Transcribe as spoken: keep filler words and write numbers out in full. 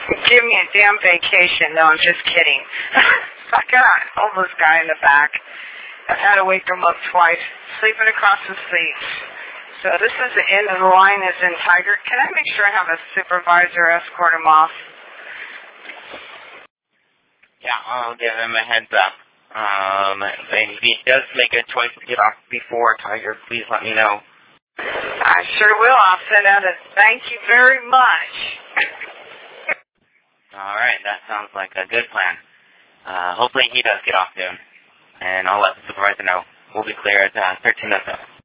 Give me a damn vacation. No, I'm just kidding. I got a homeless guy in the back. I've had to wake him up twice, sleeping across the seats. So this is the end of the line is in Tiger. Can I make sure I have a supervisor escort him off? Yeah, I'll give him a heads up. Um, and if he does make a choice to get off before Tiger, please let me know. I sure will. I'll send out a thank you very much. Alright, that sounds like a good plan. Uh, hopefully he does get off soon. And I'll let the supervisor know. We'll be clear at uh, thirteen oh seven.